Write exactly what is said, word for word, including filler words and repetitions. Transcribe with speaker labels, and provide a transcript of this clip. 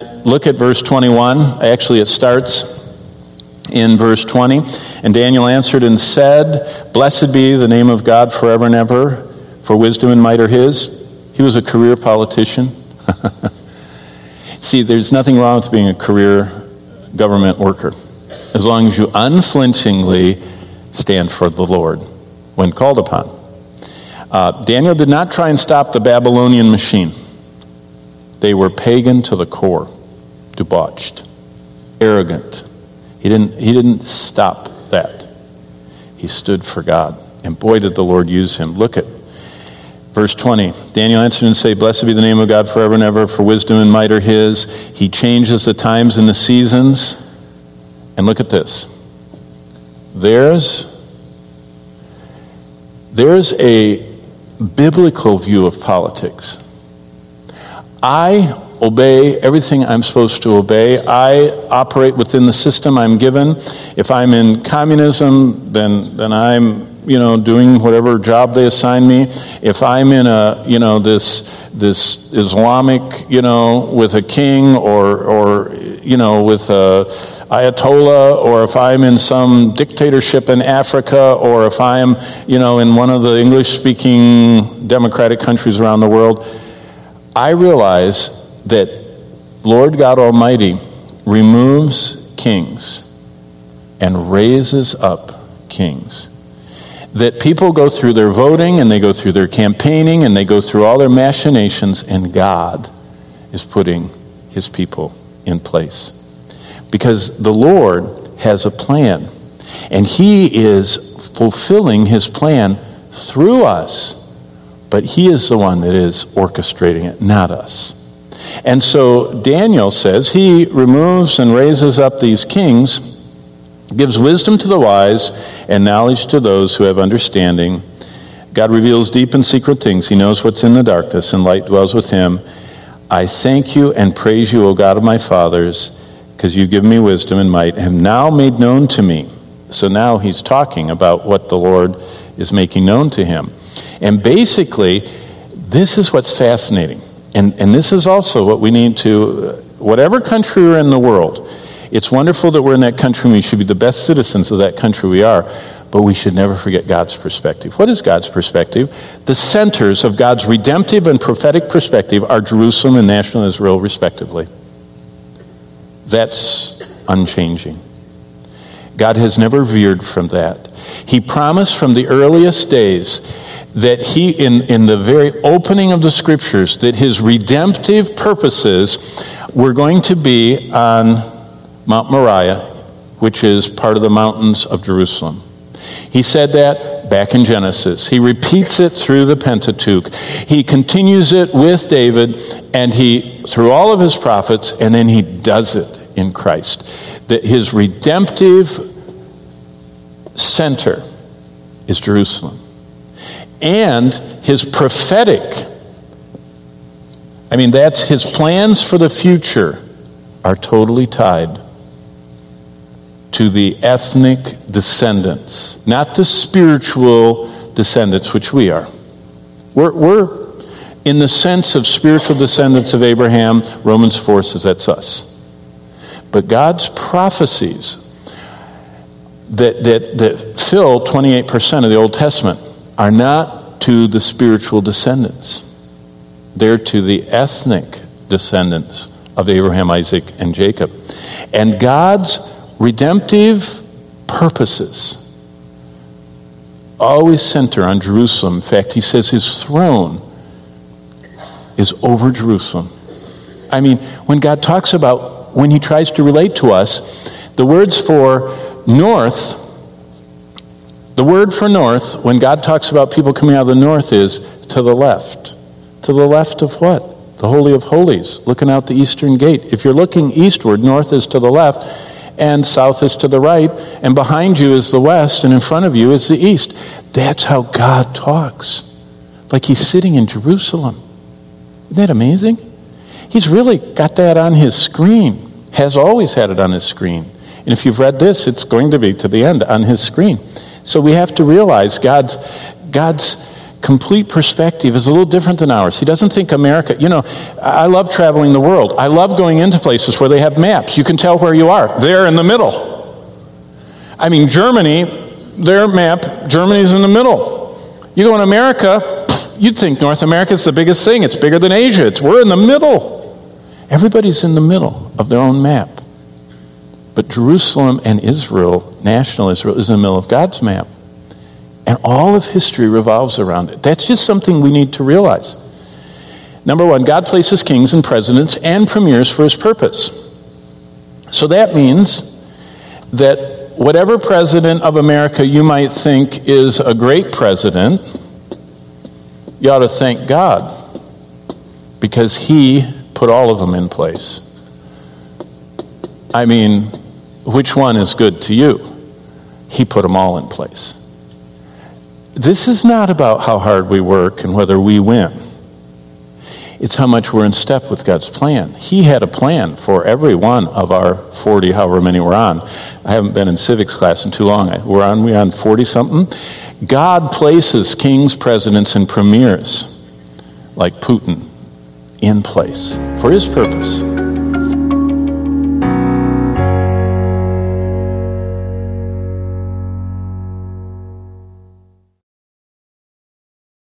Speaker 1: Look at verse twenty-one. Actually, it starts in verse twenty. And Daniel answered and said, "Blessed be the name of God forever and ever, for wisdom and might are his." He was a career politician. See, there's nothing wrong with being a career government worker, as long as you unflinchingly stand for the Lord when called upon. Uh, Daniel did not try and stop the Babylonian machine. They were pagan to the core, debauched, arrogant. He didn't, he didn't stop that. He stood for God. And boy, did the Lord use him. Look at verse twenty. Daniel answered and said, "Blessed be the name of God forever and ever, for wisdom and might are his. He changes the times and the seasons." And look at this. There's, there's a biblical view of politics. I obey everything I'm supposed to obey. I operate within the system I'm given. If I'm in communism, then then I'm, you know, doing whatever job they assign me. If I'm in a, you know, this this Islamic, you know, with a king or or you know, with a Ayatollah, or if I'm in some dictatorship in Africa, or if I'm, you know, in one of the English-speaking democratic countries around the world, I realize that Lord God Almighty removes kings and raises up kings. That people go through their voting and they go through their campaigning and they go through all their machinations, and God is putting his people in place. Because the Lord has a plan, and he is fulfilling his plan through us. But he is the one that is orchestrating it, not us. And so Daniel says he removes and raises up these kings, gives wisdom to the wise and knowledge to those who have understanding. God reveals deep and secret things. He knows what's in the darkness, and light dwells with him. I thank you and praise you, O God of my fathers, because you've given me wisdom and might, and have now made known to me. So now he's talking about what the Lord is making known to him. And basically, this is what's fascinating. And, and this is also what we need to, whatever country we're in the world, it's wonderful that we're in that country and we should be the best citizens of that country we are, but we should never forget God's perspective. What is God's perspective? The centers of God's redemptive and prophetic perspective are Jerusalem and national Israel, respectively. That's unchanging. God has never veered from that. He promised from the earliest days that he, in, in the very opening of the scriptures, that his redemptive purposes were going to be on Mount Moriah, which is part of the mountains of Jerusalem. He said that back in Genesis. He repeats it through the Pentateuch. He continues it with David, and he, through all of his prophets, and then he does it in Christ. That his redemptive center is Jerusalem. And his prophetic, I mean, that's his plans for the future are totally tied to the ethnic descendants, not the spiritual descendants, which we are. We're, we're in the sense of spiritual descendants of Abraham. Romans four says that's us. But God's prophecies that, that, that fill twenty-eight percent of the Old Testament are not to the spiritual descendants. They're to the ethnic descendants of Abraham, Isaac, and Jacob. And God's redemptive purposes always center on Jerusalem. In fact, he says his throne is over Jerusalem. I mean, when God talks about, when he tries to relate to us, the words for north, the word for north, when God talks about people coming out of the north, is to the left. To the left of what? The Holy of Holies, looking out the eastern gate. If you're looking eastward, north is to the left, and south is to the right, and behind you is the west, and in front of you is the east. That's how God talks. Like he's sitting in Jerusalem. Isn't that amazing? He's really got that on his screen. Has always had it on his screen. And if you've read this, it's going to be to the end on his screen. So we have to realize God's, God's, complete perspective is a little different than ours. He doesn't think America, you know, I love traveling the world. I love going into places where they have maps. You can tell where you are. They're in the middle. I mean, Germany, their map, Germany's in the middle. You go in America, you'd think North America's the biggest thing. It's bigger than Asia. It's, we're in the middle. Everybody's in the middle of their own map. But Jerusalem and Israel, national Israel, is in the middle of God's map. And all of history revolves around it. That's just something we need to realize. Number one, God places kings and presidents and premiers for his purpose. So that means that whatever president of America you might think is a great president, you ought to thank God because he put all of them in place. I mean, which one is good to you? He put them all in place. This is not about how hard we work and whether we win. It's how much we're in step with God's plan. He had a plan for every one of our forty, however many we're on. I haven't been in civics class in too long. We're on, we're on forty-something. God places kings, presidents, and premiers like Putin in place for his purpose.